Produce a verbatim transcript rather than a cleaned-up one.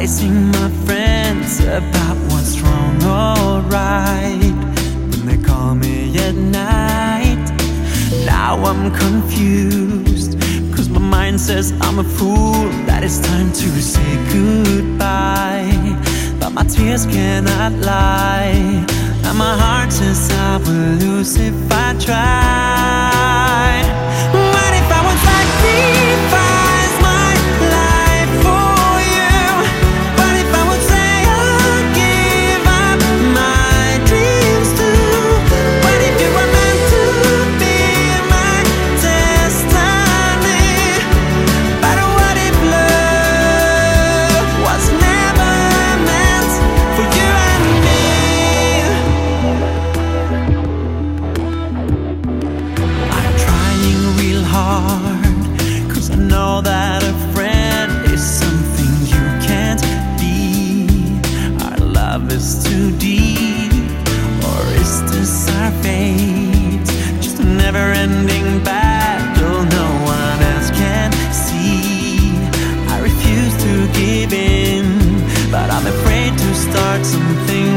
advising my friends about what's wrong or right when they call me at night. Now I'm confused, cause my mind says I'm a fool, that it's time to say goodbye. But my tears cannot lie, and my heart says I will lose if I try. What if I would sacrifice my life for you? What if I would say I'll give up my dreams too? What if you were meant to be my destiny? But what if love was never meant for you and me? I'm trying real hard, cause I know that a friend is something you can't be. Our love is too deep, or is this our fate? Just a never-ending battle no one else can see. I refuse to give in, but I'm afraid to start something